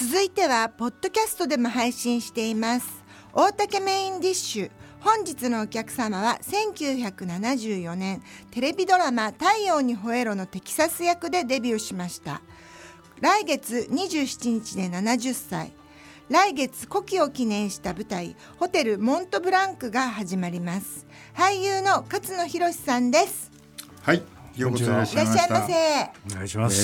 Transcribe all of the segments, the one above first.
続いてはポッドキャストでも配信しています大竹メインディッシュ。本日のお客様は1974年テレビドラマ太陽にほえろのテキサス役でデビューしました。来月27日で70歳。来月古希を記念した舞台ホテルモントブランクが始まります。俳優の勝野博さんです。 はい、ようこそいらっしゃいました。 いらっしゃいませ。 お願いします。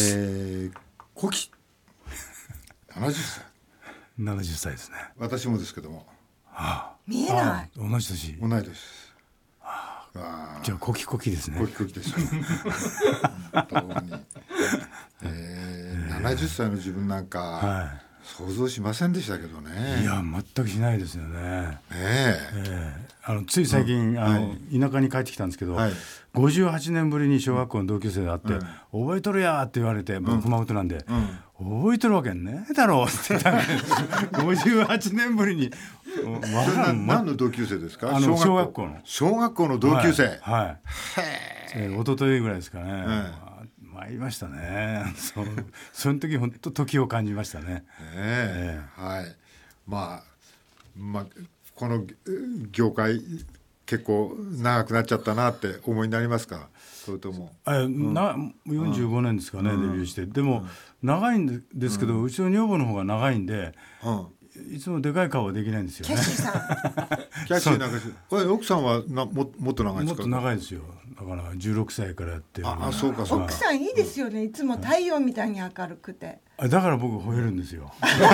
古希70歳。 70歳ですね。 私もですけども、 見えない。 同じ年。 同い年です。 じゃあ古希ですね。 古希ですよ本当に、70歳の自分なんか、想像しませんでしたけどね。 いや全くしないですよね。つい最近、田舎に帰ってきたんですけど、58年ぶりに小学校の同級生で会って、覚えとるやって言われて、僕熊本なんで、覚えとるわけねえだろうって言ったんです58年ぶりに。 何の同級生ですか？ 小学校の。 小学校の同級生。 一昨日ぐらいですかね。参りましたね。その時本当時を感じましたね。 はい。まあこの業界結構長くなっちゃったなって思いになりますか？それとも 45年ですかね、デビューして。でも長いんですけど、うちの女房の方が長いんで、いつもでかい顔はできないんですよね。 キャッシーさん。 キャッシーなんか奥さんはもっと長いですか？ もっと長いですよ。だから16歳からやってる。 そうかそうか。 奥さんいいですよね。いつも太陽みたいに明るくて。 だから僕吠えるんですよ。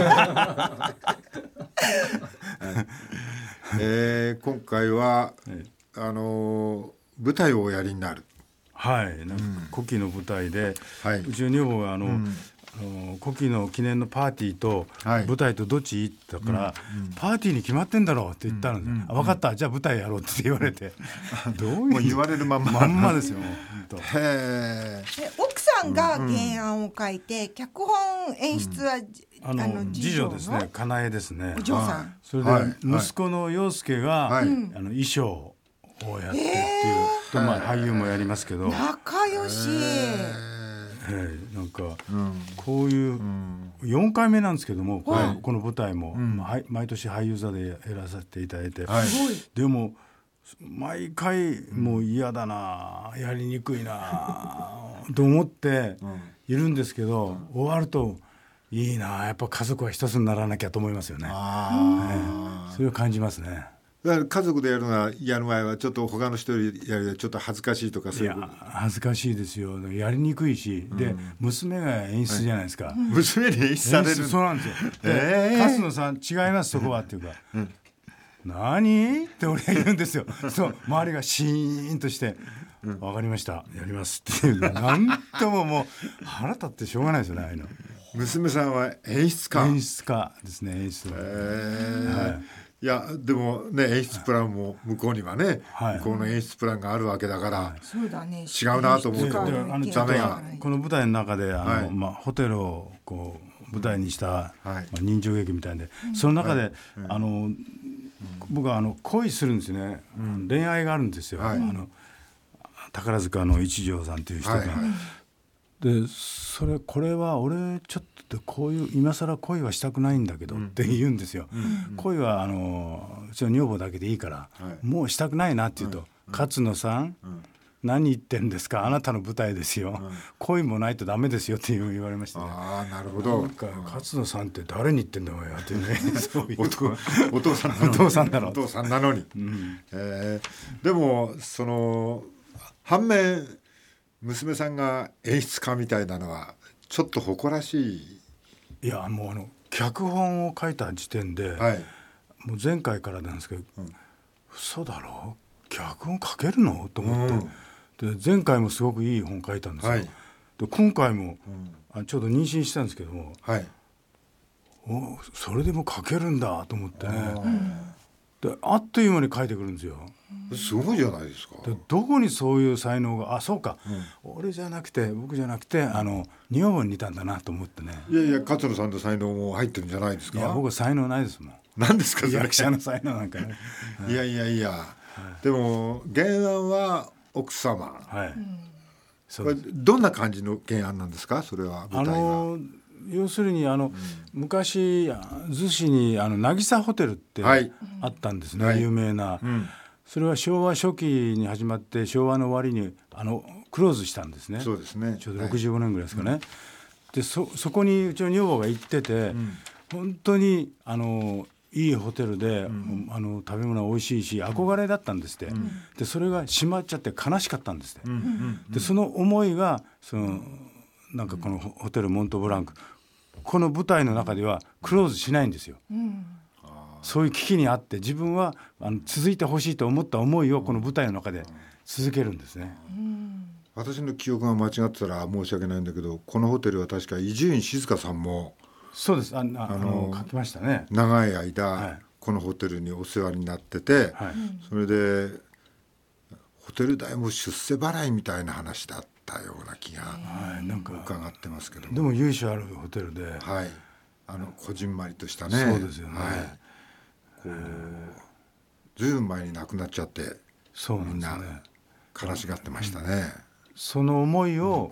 今回は、舞台をおやりになる。 なんか古希の舞台で、うちの女房が古希の記念のパーティーと舞台とどっちいいって言ったから、パーティーに決まってんだろうって言ったので、分かった、じゃあ舞台やろうって言われてどういうもう言われるまんまですよ。 奥さんが原案を書いて、脚本演出は次女ですね、かなえですね。 お嬢さん。 それで息子の陽介が衣装をやってっていうと、俳優もやりますけど、 仲良し。 なんかこういう4回目なんですけども、この舞台も毎年俳優座でやらせていただいて、でも毎回もう嫌だな、やりにくいなと思っているんですけど、終わるといいな、やっぱ家族は一つにならなきゃと思いますよね。それを感じますね。 だから家族でやる場合はちょっと他の人よりやるちょっと恥ずかしいとか、そういう。 いや恥ずかしいですよ。やりにくいし、で娘が演出じゃないですか。 娘に演出される。 そうなんですよ。で勝野さん違います、そこはっていうか、何って俺が言うんですよ。そう周りがシーンとして、分かりました、やりますっていう、なんとももう腹立ってしょうがないですよね、ああいうの。 娘さんは演出家ですね、演出。 いやでもね、演出プランも向こうにはね、向こうの演出プランがあるわけだから、違うなと思うとダメが。 この舞台の中でホテルをこう舞台にした人情劇みたいで、その中で僕は恋するんですね。恋愛があるんですよ。宝塚の一条さんという人が。でこれは俺ちょっとこういう今更恋はしたくないんだけどって言うんですよ。恋はうちの女房だけでいいから、もうしたくないなって言うと、勝野さん、何言ってんですか、あなたの舞台ですよ、恋もないとダメですよって言われましたね。 なるほど。 勝野さんって誰に言ってんだおやってね。そういうお父さんなのに。でも反面娘さんが演出家みたいなのはちょっと誇らしい。 いやもう脚本を書いた時点で、もう前回からなんですけど、嘘だろ、脚本書けるのと思って、で前回もすごくいい本書いたんですよ。で今回も、ちょうど妊娠したんですけども、それでも書けるんだと思ってね。であっという間に書いてくるんですよ。 すごいじゃないですか。 でどこにそういう才能が、そうか、僕じゃなくて女房に似たんだなと思ってね。 いや勝野さんの才能も入ってるんじゃないですか。 いや僕は才能ないですもん。 何ですかそれ。 役者の才能なんかね。 いや、でも原案は奥様。これどんな感じの原案なんですか、それは舞台は。 要するに昔逗子に渚ホテルってあったんですね、はい、有名な、それは昭和初期に始まって昭和の終わりにクローズしたんですね。 そうですね、 ちょうど65年ぐらいですかね、でそこにうちの女房が行ってて、本当にいいホテルで、食べ物は美味しいし憧れだったんですって、でそれが閉まっちゃって悲しかったんですって、でその思いがなんかこのホテルモントブランク、この舞台の中ではクローズしないんですよ、そういう危機にあって自分は続いてほしいと思った思いをこの舞台の中で続けるんですね。 私の記憶が間違ってたら申し訳ないんだけど、このホテルは確か伊集院静香さんもそうです、書きましたね。 長い間、このホテルにお世話になってて、それでホテル代も出世払いみたいな話だったような気が伺ってますけども、 でも由緒あるホテルで、 こじんまりとしたね。 そうですよね、 ずいぶん前に亡くなっちゃって、 そうなんですね、 みんな悲しがってましたね、 その思いを、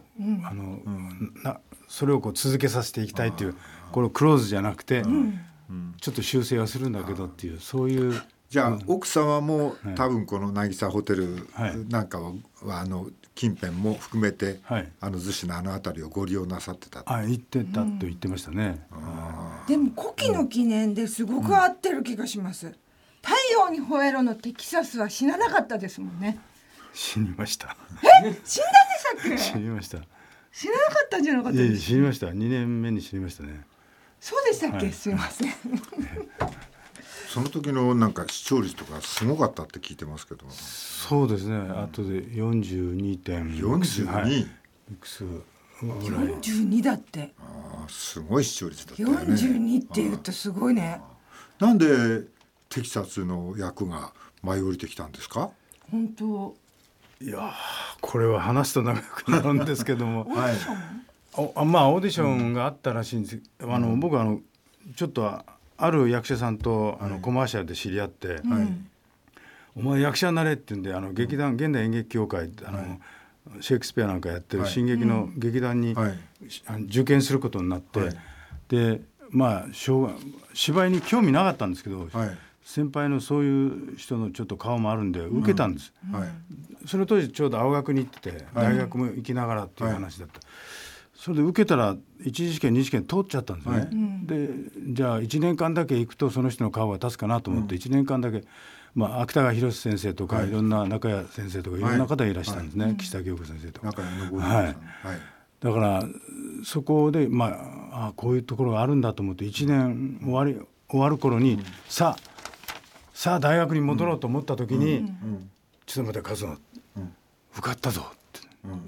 それを続けさせていきたいっていう、これクローズじゃなくて、ちょっと修正はするんだけどっていう、そういう。 じゃあ、奥様も多分この渚ホテルなんかは、近辺も含めて、逗子の辺りをご利用なさってた。 行ってたと言ってましたね、 でも古希の記念ですごく合ってる気がします、太陽にほえろのテキサスは死ななかったですもんね。 死にました。 死んだんでしたっけ？ 死にました。 死ななかったんじゃなかったですか？ 死にました。2年目に死にましたね。 そうでしたっけ？すいません。 その時のなんか視聴率とかすごかったって聞いてますけど。 そうですね。あとで 42.42 いくつぐらい。 42だって。 すごい視聴率だったよね。 42って言うとすごいね。 なんでテキサスの役が舞い降りてきたんですか？ 本当。 いやこれは話すと長くなるんですけども、オーディションがあったらしいんです。僕はちょっとある役者さんとコマーシャルで知り合って、お前役者になれって言うんで劇団現代演劇協会シェイクスピアなんかやってる新劇の劇団に受験することになって、で芝居に興味なかったんですけど、先輩のそういう人のちょっと顔もあるんで受けたんです、その当時ちょうど青学に行ってて、大学も行きながらっていう話だった、それで受けたら一次試験二次試験通っちゃったんですね、でじゃあ1年間だけ行くとその人の顔が立つかなと思って1年間だけ、芥川宏先生とかいろんな中谷先生とかいろんな方いらっしゃるんですね、岸田京子先生とか、だからそこでこういうところがあるんだと思って1年終わる頃に、さあ大学に戻ろうと思った時に、ちょっと待って勝野、受かったぞって、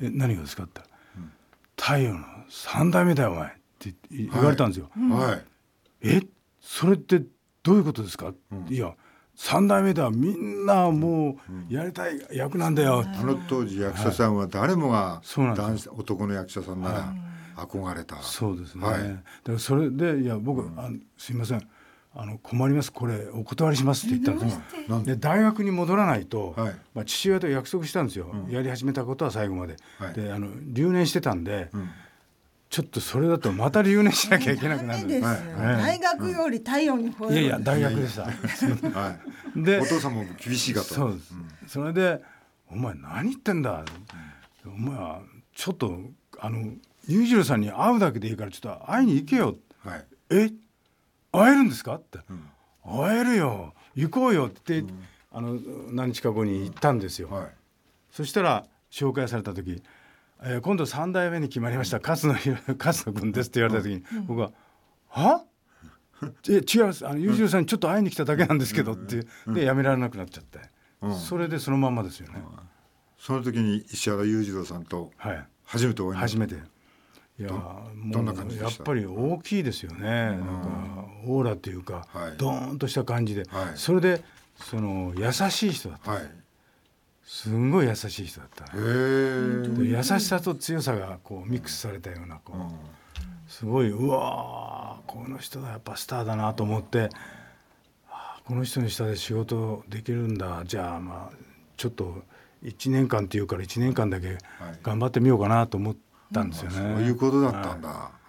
何がですかって太陽の3代目だよお前って言われたんですよ、それってどういうことですか、いや3代目ではみんなもうやりたい役なんだよ、 当時役者さんは誰もが男の役者さんなら憧れた、 そうですね、だからそれでいや僕すいません困ります、これお断りしますって言ったんですよ。で大学に戻らないと、父親と約束したんですよ、やり始めたことは最後まで、で留年してたんで、ちょっとそれだとまた留年しなきゃいけなくなる、 大学より太陽にほえろ、 いや大学でしたでお父さんも厳しいかと。 そうです、それでお前何言ってんだ、お前はちょっと裕次郎さんに会うだけでいいからちょっと会いに行けよ、会えるんですかって、会えるよ行こうよって、何日か後に行ったんですよ、そしたら紹介された時、今度3代目に決まりました勝野君ですって言われた時に、僕は違います、裕次郎さんにちょっと会いに来ただけなんですけどって、で辞められなくなっちゃって、それでそのまんまですよね、 その時に石原裕次郎さんと初めてお会いになった。 初めて。いやどんな感じでした？ やっぱり大きいですよね、なんかオーラというか、ドーンとした感じで、それで優しい人だった、すんごい優しい人だった、優しさと強さがこうミックスされたようなすごい、うわーこの人はやっぱスターだなと思って、この人の下で仕事できるんだ、じゃあちょっと1年間っていうから1年間だけ頑張ってみようかなと思ってたんですよね。 そういうことだったんだ。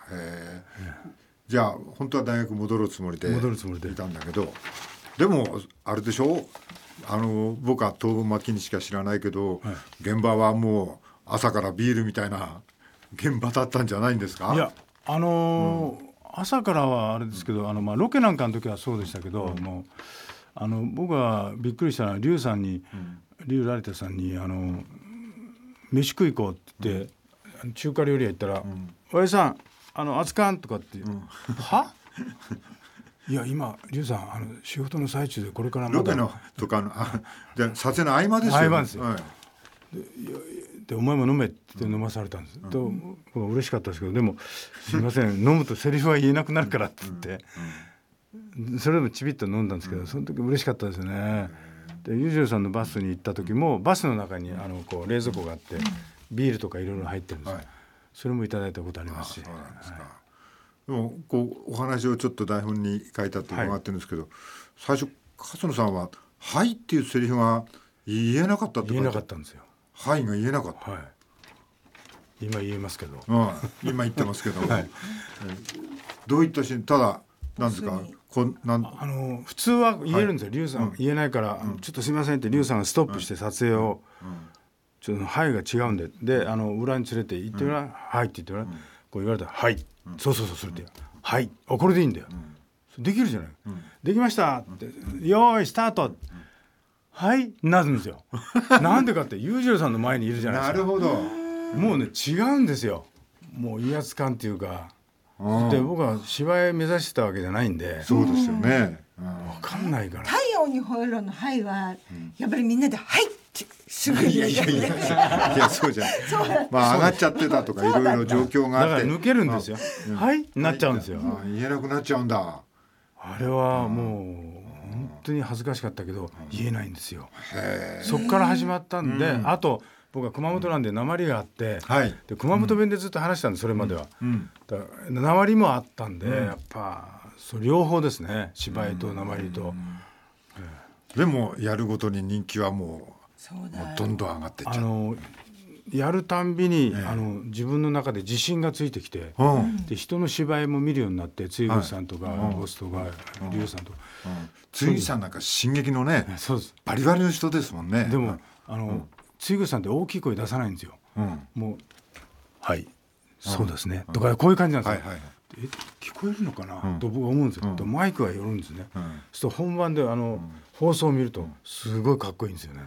じゃあ本当は大学戻るつもりでいたんだけど、でもあれでしょ、僕は東文巻にしか知らないけど、現場はもう朝からビールみたいな現場だったんじゃないんですか？ いや朝からはあれですけど、ロケなんかの時はそうでしたけど、もう僕はびっくりしたのは劉ラリタさんに飯食い行こうって言って、中華料理屋行ったら「おやじさん熱かん」とかってはいや今劉さん仕事の最中でこれからまだロケのとかで撮影の合間ですよね。 合間ですよ、でお前も飲めって飲まされたんです、と僕は嬉しかったですけど、でもすいません飲むとセリフは言えなくなるからって言って、それでもちびっと飲んだんですけど、その時嬉しかったですよね。で裕次郎さんのバスに行った時もバスの中にこう冷蔵庫があってビールとかいろいろ入ってるんですよ、それもいただいたことありますし。 そうなんですか。でもお話をちょっと台本に書いたって伺ってるんですけど、最初勝野さんは「はい」っていうセリフが言えなかったって言えなかったんですよ。 はいが言えなかった、 今言えますけど、 今言ってますけど、どういったシーン、ただなんですか、 普通は言えるんですよ、劉さん言えないから、ちょっとすいませんって劉さんがストップして撮影を、ちょっとはいが違うんで、裏に連れて行ってごらん、はいって言ってごらん、こう言われたらはい、そうそれってはい、これでいいんだよ、できるじゃない、できましたってよーいスタート、はいなるんですよ。なんでかって裕次郎さんの前にいるじゃないですか。 なるほど。 もうね違うんですよ、もう威圧感っていうか。で僕は芝居目指してたわけじゃないんで。 そうですよね、 分かんないから。 太陽にほえろのはいはやっぱりみんなではいってすぐにいやそうじゃんまあ上がっちゃってたとかいろいろ状況があって、 だから抜けるんですよ、はいなっちゃうんですよ、 言えなくなっちゃうんだ。 あれはもう本当に恥ずかしかったけど言えないんですよ。そこから始まったんで、あと僕は熊本なんで訛りがあって、で熊本弁でずっと話したんです、それまでは。だから訛りもあったんで、やっぱ両方ですね、芝居と訛りと。 でもやるごとに人気はもうどんどん上がっていっちゃう。 やるたんびに、自分の中で自信がついてきて、で人の芝居も見るようになって、露口さんとかボスとか劉さんとか、 露口さんなんか進撃のね、バリバリの人ですもんね。 でも露口さんって大きい声出さないんですよ、もうはいそうですね、とかこういう感じなんですよ。聞こえるのかな、と僕は思うんですよ、マイクが寄るんですね、そうすると本番で放送を見るとすごいかっこいいんですよね。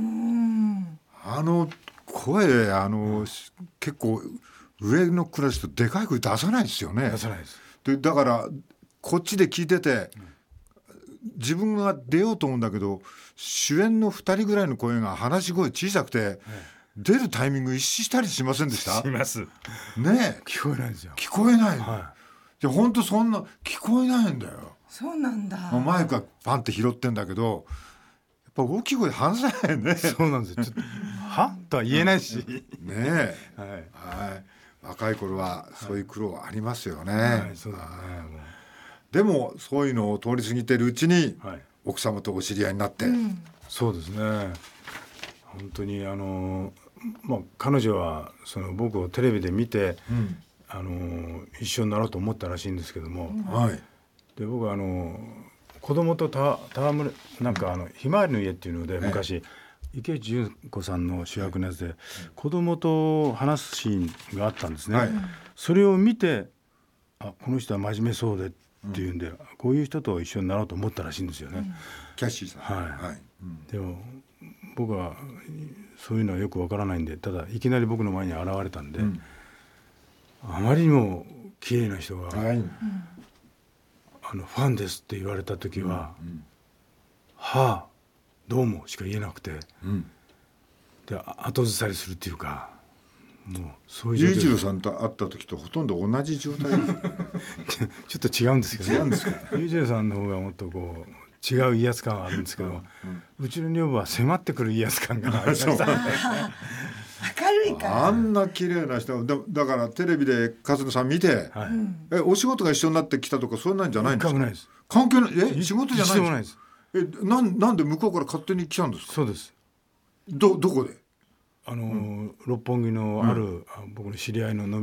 声結構上のクラスとでかい声出さないですよね。 出さないです。 でだからこっちで聞いてて、自分が出ようと思うんだけど、主演の2人ぐらいの声が話し声小さくて、出るタイミング一致したりしませんでした？ しますね。 聞こえないんですよ。 聞こえない、じゃ本当そんな聞こえないんだよ。 そうなんだ。 マイクがパンって拾ってんだけど、やっぱ大きい声で話せないよね。 そうなんですよ。ちょっとはとは言えないしねえ、若い頃はそういう苦労はありますよね。 そうだね。 でもそういうのを通り過ぎてるうちに、奥様とお知り合いになって、 そうですね、本当に彼女は僕をテレビで見て、一緒になろうと思ったらしいんですけども、で僕は子供と戯れなんかひまわりの家っていうので、昔池内淳子さんの主役のやつで、子供と話すシーンがあったんですね、それを見て、この人は真面目そうでっていうんで、こういう人と一緒になろうと思ったらしいんですよね、 キャッシーさん。 でも僕はそういうのはよくわからないんで、ただいきなり僕の前に現れたんで、あまりにも綺麗な人が、ファンですって言われた時は、はあどうもしか言えなくて、で後ずさりするっていうか、もうそういう裕次郎さんと会った時とほとんど同じ状態ちょっと違うんですけど、裕次郎さんの方がもっとこう違う威圧感があるんですけど、うちの女房は迫ってくる威圧感がありましたね。 明るいから。 あんな綺麗な人だからテレビで勝野さん見て、お仕事が一緒になってきたとかそうなんじゃないんですか？関係ない。仕事じゃないんです。なんで向こうから勝手に来たんですか？ そうです。 どこで？ 六本木のある、僕の知り合いの飲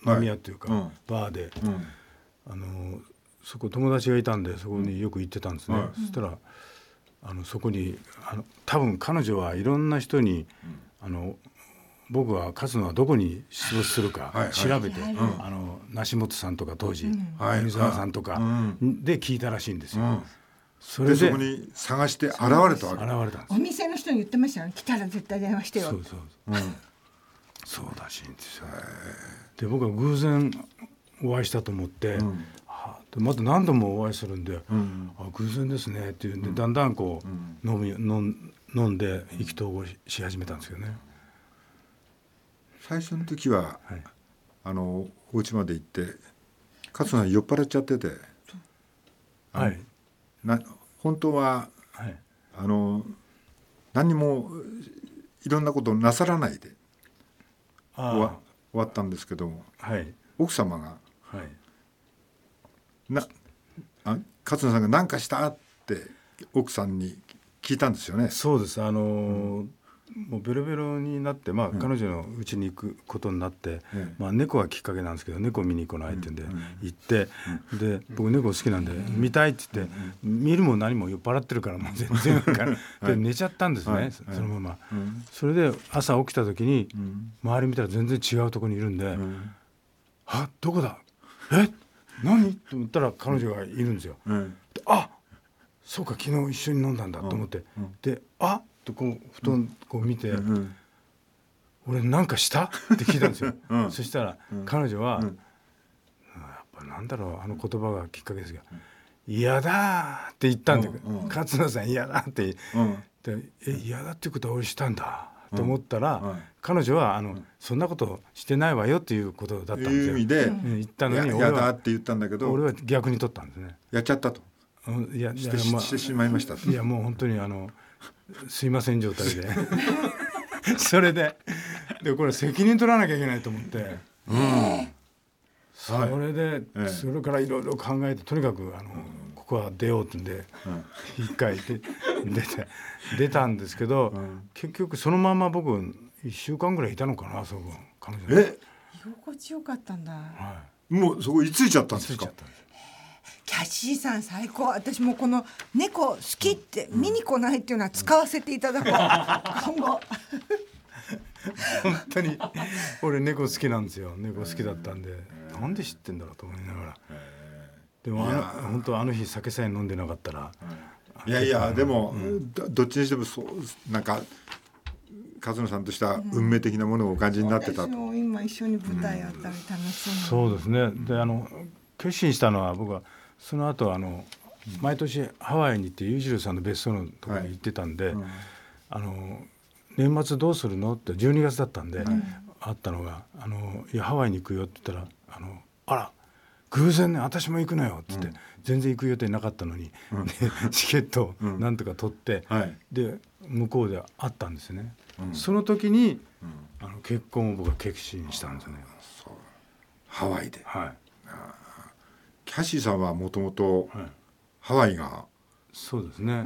飲み屋っていうか、バーで、そこ友達がいたんでそこによく行ってたんですね。そしたらそこに多分彼女はいろんな人に、僕が勝野はどこに出没するか調べて、梨本さんとか当時海沢さんとかで聞いたらしいんですよ。 それでそこに探して現れたわけ。 お店の人に言ってましたよ、来たら絶対電話してよ。 そうらしいんですよ。で僕は偶然お会いしたと思って、また何度もお会いするんで、偶然ですねっていうんで、だんだんこう飲んで意気投合し始めたんですよね。 最初の時は、お家まで行って勝野さん酔っ払っちゃってて、本当は、何にもいろんなことなさらないで終わったんですけども、奥様が、勝野さんが何かしたって奥さんに聞いたんですよね。 そうです。もうベロベロになって、彼女の家に行くことになって、猫がきっかけなんですけど、猫見に行こないって言うんで行って、で僕猫好きなんで見たいって言って、見るも何も酔っ払ってるからもう全然分からで寝ちゃったんですね、そのまま。それで朝起きた時に周り見たら全然違うところにいるんで、どこだ、何と思ったら彼女がいるんですよ。そうか、昨日一緒に飲んだんだと思って、でこう布団こう見て、俺なんかしたって聞いたんですよ。そしたら彼女は、やっぱなんだろう、言葉がきっかけですが、嫌だって言ったんだけど、勝野さん嫌だって、嫌だっていうことは俺したんだと思ったら、彼女はそんなことしてないわよっていうことだったんですよ。 いう意味で言ったのに、 嫌だって言ったんだけど、 俺は逆に取ったんですね。 やっちゃったと。してしまいましたと。 いやもう本当にすいません状態でそれでこれ責任取らなきゃいけないと思って、それで、それからいろいろ考えて、とにかくここは出ようってんで、一回出たんですけど、結局そのまま僕1週間ぐらいいたのかな、そこ彼女。 居心地よかったんだ。 もうそこ居ついちゃったんですか。 キャシーさん最高。私もこの猫好きって見に来ないっていうのは使わせていただこう、今後。 本当に俺猫好きなんですよ。猫好きだったんで、なんで知ってんだろうと思いながら。でも本当の日酒さえ飲んでなかったら、 でも、どっちにしてもなんか勝野さんとした運命的なものをお感じになってたと。 私も今一緒に舞台やったり楽しそうですね。で決心したのは、僕はその後毎年ハワイに行って裕次郎さんの別荘のところに行ってたんで、年末どうするのって12月だったんで、あったのがいやハワイに行くよって言ったら、あら偶然ね、私も行くのよって言って、全然行く予定なかったのに、チケットをなんとか取って、で向こうで会ったんですね。その時に結婚を僕は決心したんですね。 ハワイで。キャシーさんはもともとハワイが、 そうですね、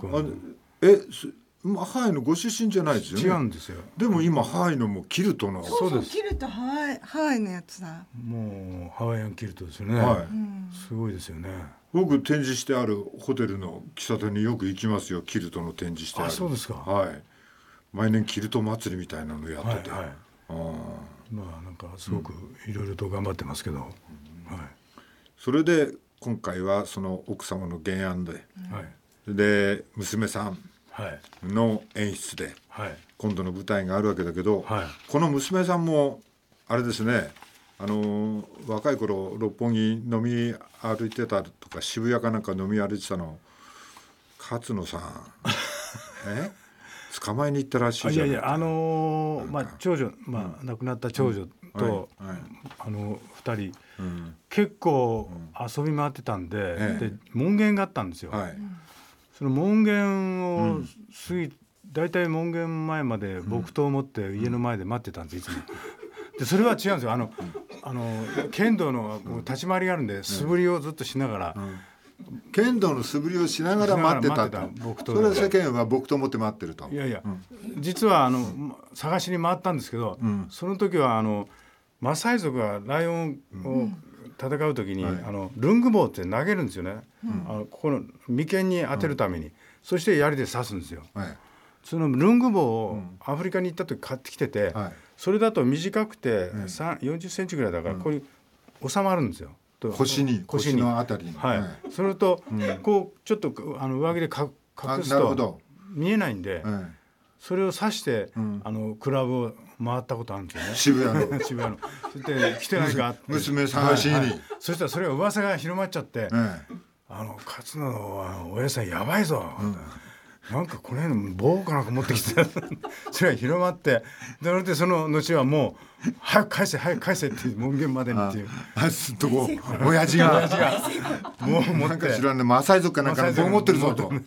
ハワイのご出身じゃないですよね。 違うんですよ。 でも今ハワイのもうキルトの。 そうです。キルトハワイのやつだ。 もうハワイアンキルトですよね。すごいですよね。 僕展示してあるホテルの喫茶店によく行きますよ。キルトの展示してある。 そうですか。 毎年キルト祭りみたいなのやってて、 なんかすごくいろいろと頑張ってますけど、 それで今回はその奥様の原案で、で娘さんの演出で、今度の舞台があるわけだけど、この娘さんもあれですね、若い頃六本木飲み歩いてたとか、渋谷かなんか飲み歩いてたの勝野さん捕まえに行ったらしいじゃないですか。 長女、亡くなった長女と、2人、結構遊び回ってたんで、で門限があったんですよ。その門限を過ぎ、大体門限前まで木刀を持って家の前で待ってたんです、いつも。でそれは違うんですよ。剣道の立ち回りがあるんで、素振りをずっとしながら、 剣道の素振りをしながら待ってたと。それは世間は木刀を持って待ってると。 実は探しに回ったんですけど、その時はマサイ族がライオンを戦う時に、ルングボウって投げるんですよね、ここの眉間に当てるために、そして槍で刺すんですよ、そのルングボウをアフリカに行った時買ってきてて、それだと短くて40センチぐらいだからここに収まるんですよ、 腰のあたりに、 それとこうちょっと上着で隠すと見えないんで、それを刺してクラブを回ったことあるんですよね、渋谷のそして来てないかって娘探しに、 そしたらそれが噂が広まっちゃって、勝野はおやさんやばいぞ、なんかこの辺の棒かなんか持ってきてそれが広まって、でその後はもう早く返せって門限までにっていう親父がもう持って、 なんか知らんね、マサイ族かなんか棒持ってるぞと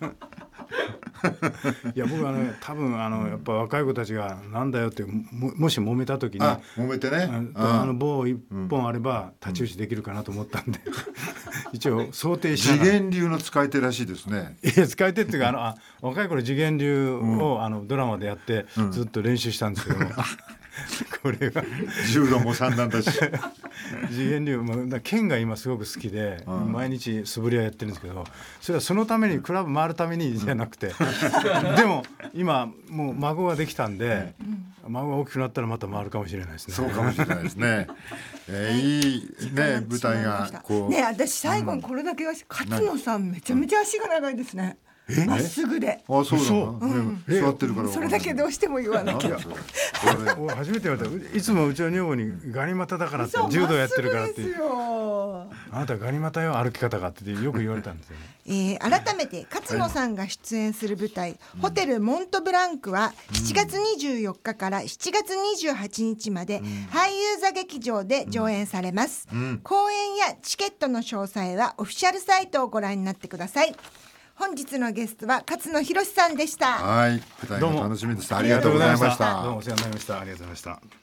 いや僕はね、多分やっぱ若い子たちがなんだよってもし揉めた時に揉めてね、 棒一本あれば太刀打ちできるかなと思ったんで一応想定しながら。 次元流の使い手らしいですね。 いや使い手っていうか若い頃次元流をドラマでやってずっと練習したんですけども、これが柔道も三段だし次元流も剣が今すごく好きで、毎日素振りはやってるんですけど、それはそのためにクラブ回るためにじゃなくてでも今もう孫ができたんで、孫が大きくなったらまた回るかもしれないですね。 そうかもしれないですねいいね、舞台がこうね、私最後にこれだけは勝野さんめちゃめちゃ足が長いですね、まっすぐで。 そうだな、座ってるから。 それだけどうしても言わなきゃ。 初めて言われた。いつもうちの女房にガニ股だからって、柔道やってるからって、あなたガニ股よ歩き方がってよく言われたんですよね。 改めて勝野さんが出演する舞台、ホテルモントブランクは7月24日から7月28日まで俳優座劇場で上演されます、公演やチケットの詳細はオフィシャルサイトをご覧になってください。本日のゲストは勝野博さんでした。 はい、舞台が楽しみです。ありがとうございました。 どうもお世話になりました。ありがとうございました。